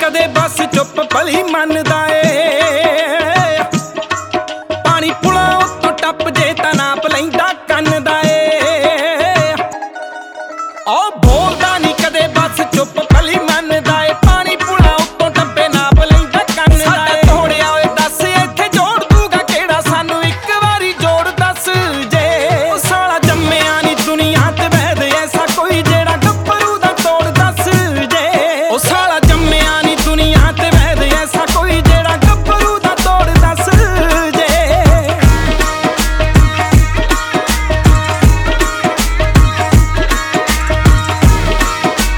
ਕਦੇ ਬਸ ਚੁੱਪ ਭਲੀ ਮੰਨਦਾ ਏ। ਪਾਣੀ ਪੁਲਾਂ ਉੱਤੋਂ ਟੱਪ ਜੇ ਤਾਂ ਨਾਪ ਲੈਂਦਾ ਕੰਨ ਦਾ ਏ। ਉਹ ਬੋਲਦਾ ਨੀ ਕਦੇ ਬਸ ਚੁੱਪ ਭਲੀ ਮੰਨਦਾ ਏ। ਪਾਣੀ ਪੁਲਾਂ ਉੱਤੋਂ ਟੱਪੇ ਨਾਪ ਲੈਂਦਾ ਕੰਨ ਦਾ ਏ। ਸਾਡਾ ਤੋੜਿਆ ਓਏ ਦੱਸ ਇੱਥੇ ਜੋੜ ਦੂਗਾ ਕਿਹੜਾ, ਸਾਨੂੰ ਇੱਕ ਵਾਰੀ ਜੋੜ ਦੱਸ ਜੇ। ਉਹ ਸਾਲਾ ਜੰਮਿਆ ਨੀ ਦੁਨੀਆ ਤੇ ਵੈਦ ਐਸਾ ਕੋਈ ਜਿਹੜਾ ਗੱਭਰੂ ਦਾ ਤੋੜ ਦੱਸ ਜੇ। ਉਹ ਸਾਲਾ ਜੰਮਿਆ ਨੀ ਦੁਨੀਆ ਤੇ ਵੈਦ ਐਸਾ ਕੋਈ ਜਿਹੜਾ ਗੱਭਰੂ ਦਾ ਤੋੜ ਦੱਸ ਜੇ।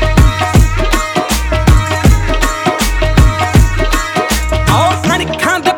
ਆਓ ਕਣਕਾਂ ਦੇ